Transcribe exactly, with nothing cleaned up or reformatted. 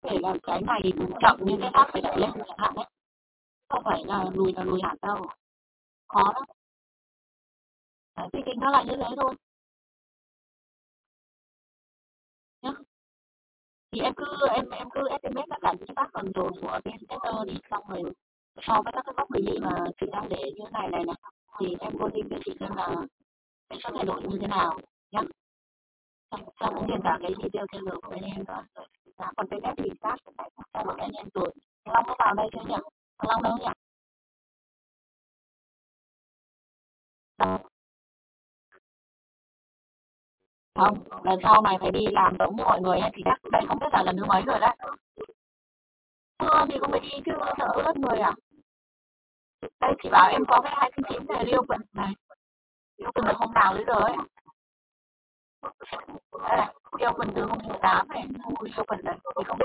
thể là cái này chậm nhưng cái khác phải đẩy lên chẳng hạn đấy, không phải là lùi là lùi hẳn đâu, khó lắm. Đấy, thì tính nó là như thế thôi nhá. Thì em cứ em em cứ ét em ét tất cả những các phần dồn của bên tester đi, xong rồi so với các cái góc review mà chị đang để như thế này này này, thì em cô tin cho chị xem là sẽ có thay đổi như thế nào nhá. Xong xong cũng điền cả cái detail tailor của bên em rồi. Dạ, còn cái cách thì start phải trao đổi anh em rồi. Thằng Long có vào đây chưa nhỉ? Thằng Long đâu nhỉ? Dạ. Không, lần sau mày phải đi làm giống như mọi người ấy, thì chắc đây không biết là lần thứ mấy rồi đấy. Chưa thì không phải đi chứ, sợ ướt người à? Đây chị bảo em có cái hai chín chín này Liêu Quận này, Liêu Quận được hôm nào đấy rồi ấy. Đây này, Liêu Quận từ hôm mười tám này, Liêu Quận này, thì không biết